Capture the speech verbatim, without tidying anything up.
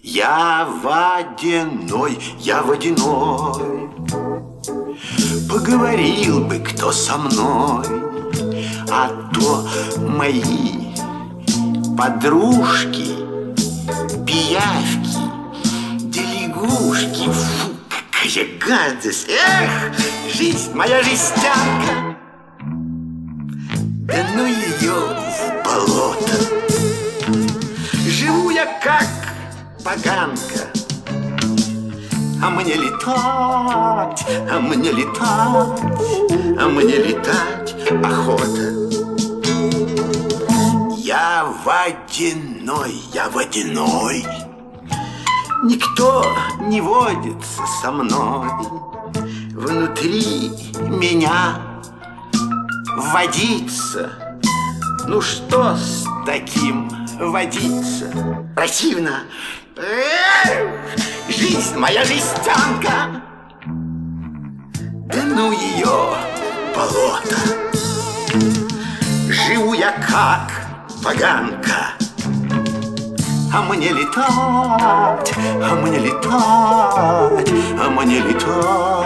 Я водяной, я водяной. Поговорил бы кто со мной, а то мои подружки, пиявки, да лягушки. Фу, какая гадость! Эх, жизнь моя жестянка! Да ну ее в болото! Живу я как поганка, а мне летать, а мне летать, а мне летать охота. Я водяной, я водяной. Никто не водится со мной. Внутри меня водиться. Ну что с таким водиться? Противно. Эх, жизнь моя жестянка. Да ну ее болото. Живу я как поганка, а мне летать, а мне летать, а мне летать